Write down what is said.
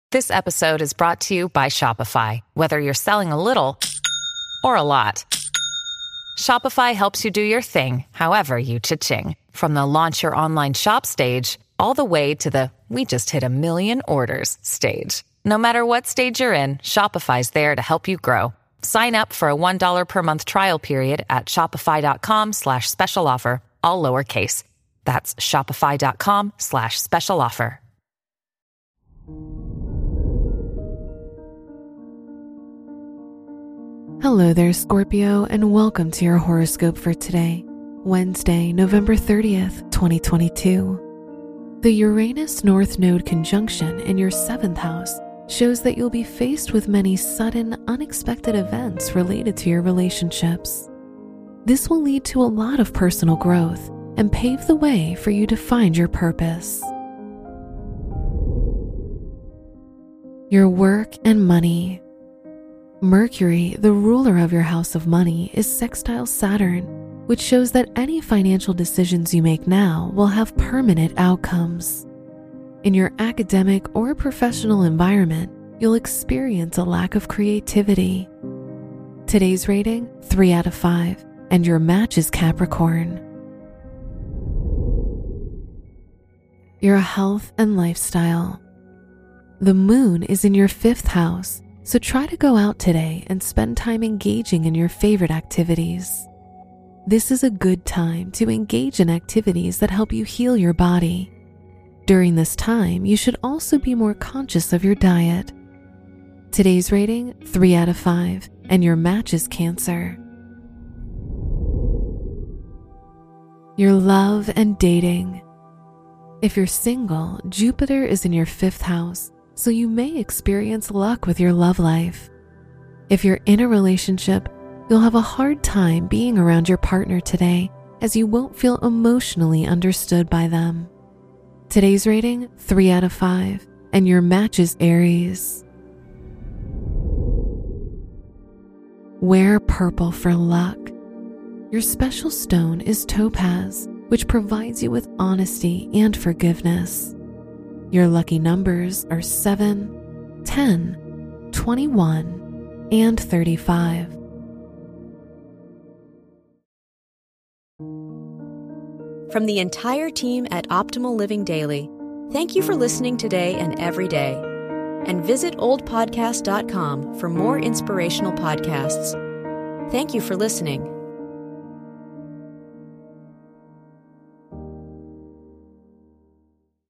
This episode is brought to you by Shopify. Whether you're selling a little or a lot, Shopify helps you do your thing, however you cha-ching. From the launch your online shop stage, all the way to the we just hit 1 million orders stage. No matter what stage you're in, Shopify's there to help you grow. Sign up for a $1 per month trial period at shopify.com/special offer, all lowercase. That's shopify.com/special offer. Hello there, Scorpio, and welcome to your horoscope for today, Wednesday, November 30th, 2022. The Uranus North Node conjunction in your 7th house shows that you'll be faced with many sudden, unexpected events related to your relationships. This will lead to a lot of personal growth and pave the way for you to find your purpose. Your work and money. Mercury, the ruler of your house of money, is sextile Saturn, which shows that any financial decisions you make now will have permanent outcomes. In your academic or professional environment, you'll experience a lack of creativity. Today's rating, 3 out of 5, and your match is Capricorn. Your health and lifestyle. The moon is in your 5th house, so try to go out today and spend time engaging in your favorite activities. This is a good time to engage in activities that help you heal your body. During this time, you should also be more conscious of your diet. Today's rating, 3 out of 5, and your match is Cancer. Your love and dating. If you're single, Jupiter is in your 5th house, so you may experience luck with your love life. If you're in a relationship, you'll have a hard time being around your partner today, as you won't feel emotionally understood by them. Today's rating, 3 out of 5, and your match is Aries. Wear purple for luck. Your special stone is topaz, which provides you with honesty and forgiveness. Your lucky numbers are 7, 10, 21, and 35. From the entire team at Optimal Living Daily, thank you for listening today and every day. And visit oldpodcast.com for more inspirational podcasts. Thank you for listening.